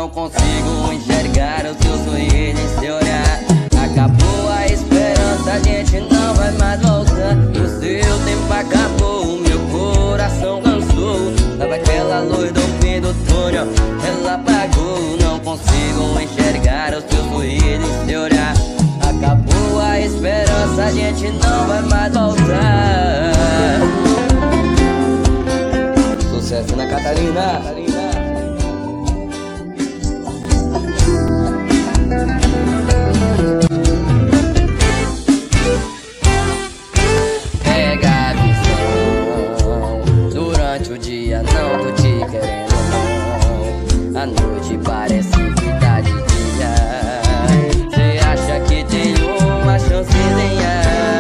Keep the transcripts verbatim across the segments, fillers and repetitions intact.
não consigo enxergar o seu sorriso em seu olhar. Acabou a esperança, a gente não vai mais voltar. O seu tempo acabou, o meu coração cansou. Tava aquela luz do fim do túnel, ela apagou. Não consigo enxergar o seu sorriso em seu olhar. Acabou a esperança, a gente não vai mais voltar. Sucesso na Catarina. Pega a visão, durante o dia não tô te querendo não. A noite parece que tá de dia. Cê acha que tem uma chancezinha?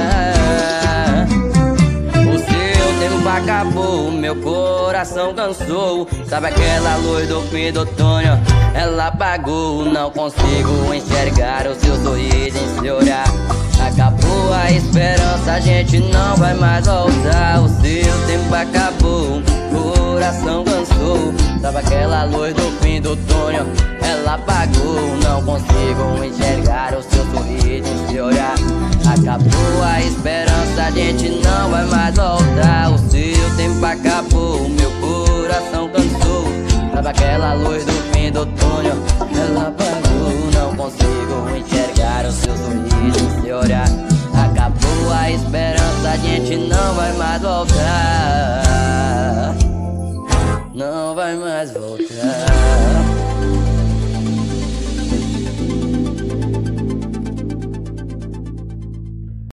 O seu tempo acabou, meu coração cansou. Sabe aquela luz do fim do túnel? Ela apagou, não consigo enxergar o seu sorriso em seu olhar. Acabou a esperança, a gente não vai mais voltar. O seu tempo acabou, coração cansou. Sabe aquela luz do fim do túnel? Ela apagou, não consigo enxergar o seu sorriso em seu olhar. Acabou a esperança, a gente não vai mais voltar. O seu tempo acabou, meu coração cansou. Sabe aquela luz do fim do túnel? Ela apagou, não consigo enxergar o seu sorriso em seu olhar. Acabou a esperança, a gente não vai mais voltar. Não vai mais voltar.